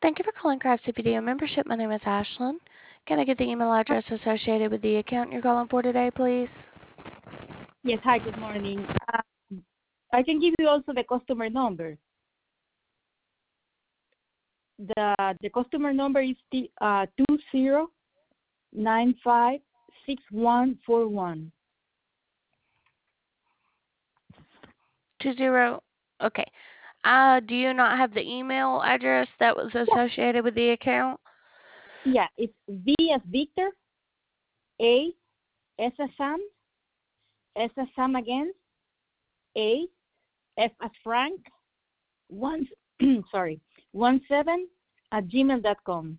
Thank you for calling Craftsy Video Membership. My name is Ashlyn. Can I get the email address associated with the account you're calling for today, please? Yes, hi, good morning. I can give you also the customer number. The customer number is 20956141. 20. Okay. Do you not have the email address that was associated with the account? Yeah, it's V as Victor, A, S as Sam, S as Sam again, A, F as Frank, 17 at gmail.com.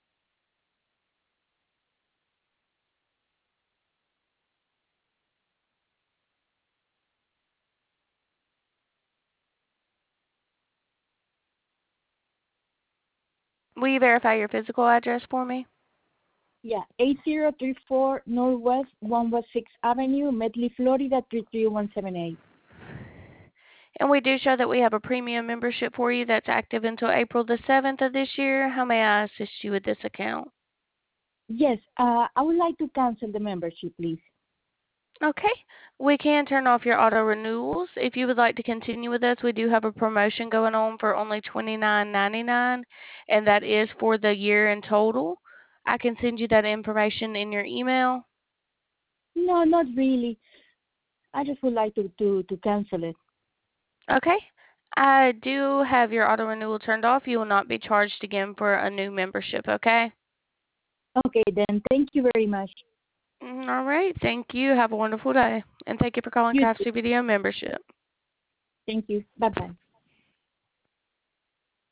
Will you verify your physical address for me? Yeah, 8034 Northwest 1 West 6th Avenue, Medley, Florida 33178. And we do show that we have a premium membership for you that's active until April the 7th of this year. How may I assist you with this account? Yes, I would like to cancel the membership, please. Okay. We can turn off your auto renewals. If you would like to continue with us, we do have a promotion going on for only $29.99, and that is for the year in total. I can send you that information in your email. No, not really. I just would like to cancel it. Okay. I do have your auto renewal turned off. You will not be charged again for a new membership, okay? Okay, then. Thank you very much. All right. Thank you. Have a wonderful day. And thank you for calling You too. Craftsy Video Membership. Thank you. Bye-bye.